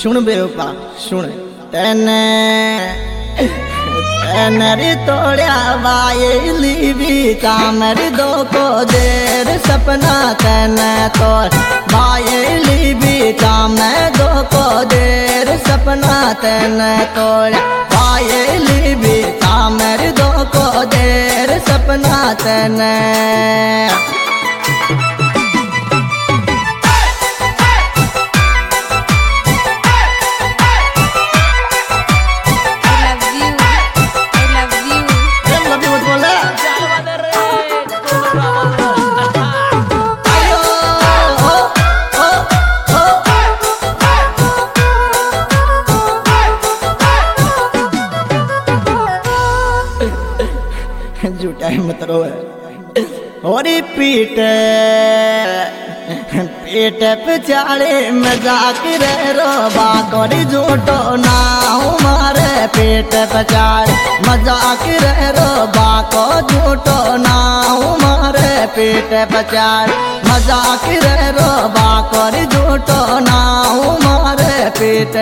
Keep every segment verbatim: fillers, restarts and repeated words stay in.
सुन बेवफा सुन तेने तेनरी तोड़िया वायली भी कामर दो को देर सपना तेने तोड़ वायली भी काम दो को देर सपना तेने तोड़ वायली भी कामर दो को देर सपना तेने झूठा है मत रो और पीट पीट पिछाड़े मजाक रे रो बाकोरी झूठो ना मारे पेट पचाड़े मजाक रे रो बाको झूठो ना मारे पेट पचाड़े मजाक रे रो बाकोरी झूठो ना मारे पेट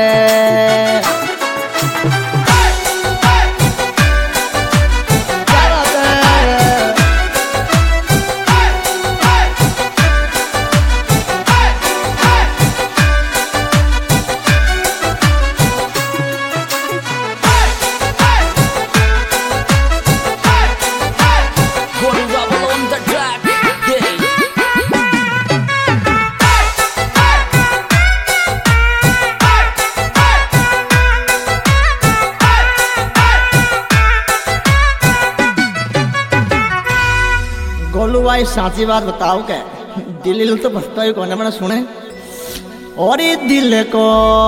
गोलू भाई साची बात बताओ क्या दिल तो बसता ही कौन मैंने सुने और दिल को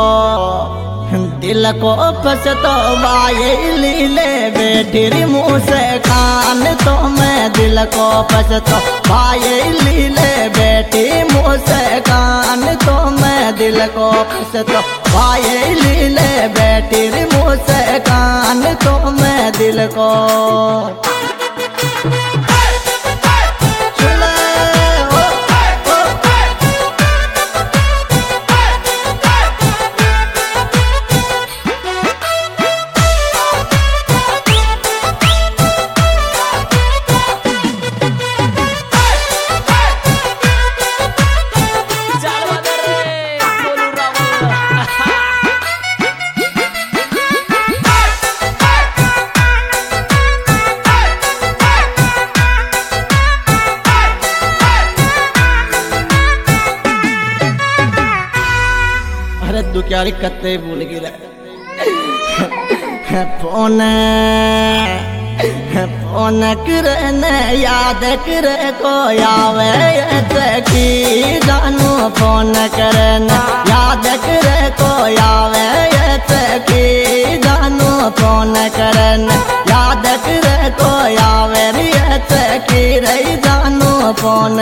दिल को बस तो वायली ले बैठी मुँह से कान तो मैं दिल को बस तो वायली ले बैठी मुँह से कान तो मैं दिल को बस तो वायली ले बैठी मुँह से कान तो मैं दिल को दुखियारी कत्ते भूल गिरा फोन फोन करने याद करे को आवे की जानू फोन करने याद करे को आवे की जानू फोन करने याद करे को आवे की रही जानू फोन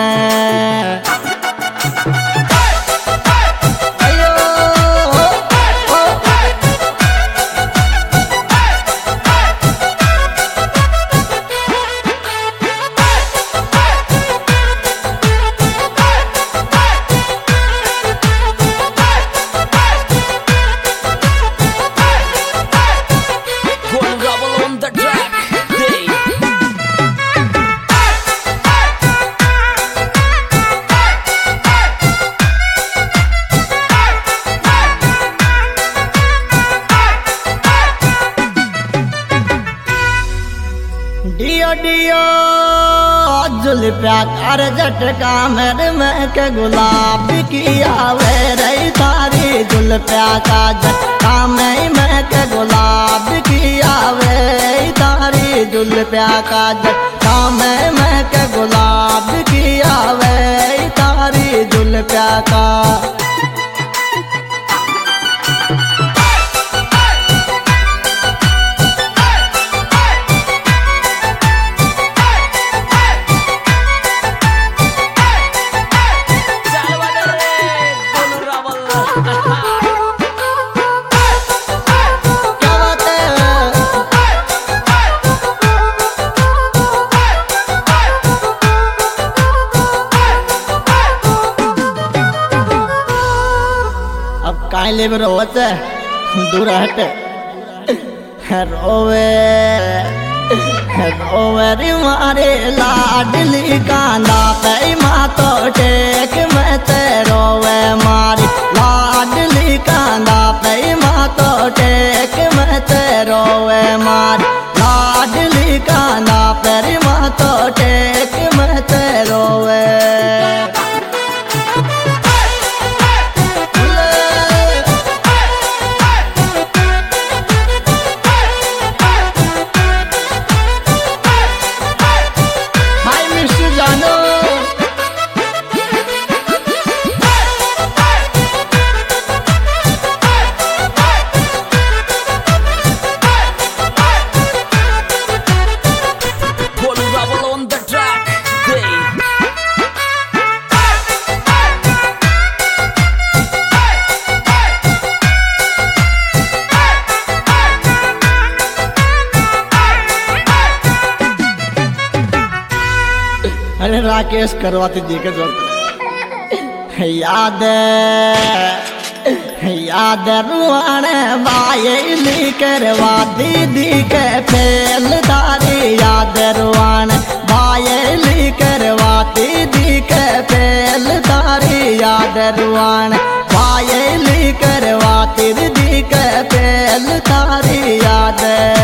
डियो डियो जुल्फिया कर झटका मेरे में के गुलाब की आवे रही थारी जुल्फिया का झटका में के गुलाब की आवे थारी जुल्फिया का झटका में के गुलाब की आवे थारी जुल्फिया का भाई ले रोवत दूर हट रोवे रोवे रे मारे लाडली कांदा पे माँ तो टेक मैं ते रोवे मारी लाडली कांदा पे माँ तो टेक मैं ते रोवे मारी लाडली कांदा पे माँ तो टेक मैं ते रोवे। अरे राकेश करवाती दी के जोर याद याद रुआन बायली करवा दीदी के फेल दारी याद रुआन बायली करवा दीदी के फेल दारी याद रुआन बायली करवा दीदी के फेल दारी याद।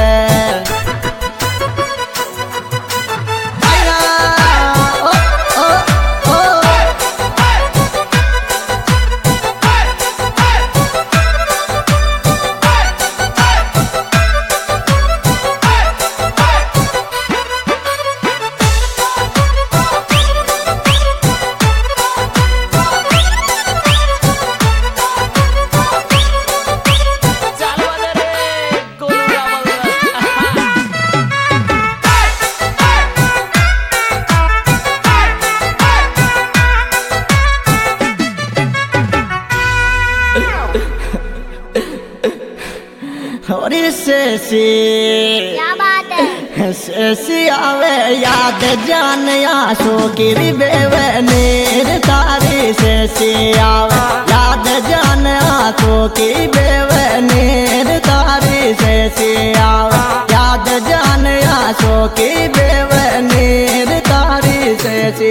और से क्या बात है से आवे याद जान आसो गिरी बेवे नीर तारी से आवे याद जान आसो की बेवे नीर तारी से आवे याद जान आसो की बेवे नीर तारी से।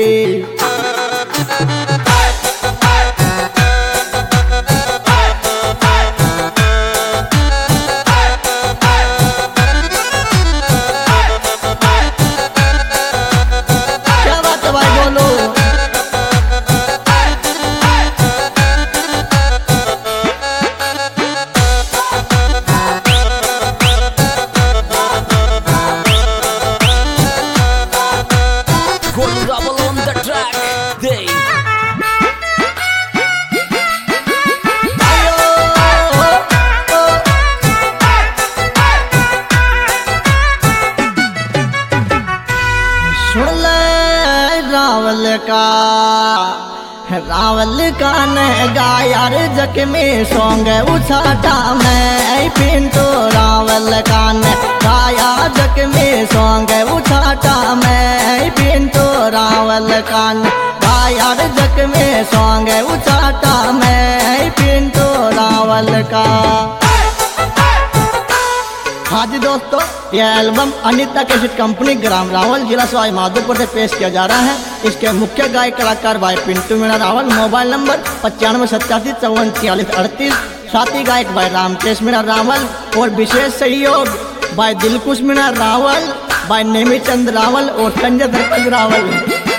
रावल का रावल का ने गायर जक में सॉन्ग उछाटा मैं पिंटो रावल का ने गाया जक में सॉन्ग उछाटा मैं पिंटो रावल का ने गायर जक में सॉन्ग उछाटा मैं पिंटो रावल का। हाँ जी दोस्तों, यह एल्बम अनीता कैसेट कंपनी ग्राम रावल जिला सवाई माधोपुर से पेश किया जा रहा है। इसके मुख्य गायक कलाकार भाई पिंटू मीणा रावल, मोबाइल नंबर पचानवे सत्तासी चौवन छियालीस अड़तीस, साथी गायक भाई रामकेश मीणा रावल और विशेष सहयोग भाई दिलकुश मीणा रावल, भाई नेमी चंद रावल और संजय धरपत रावल।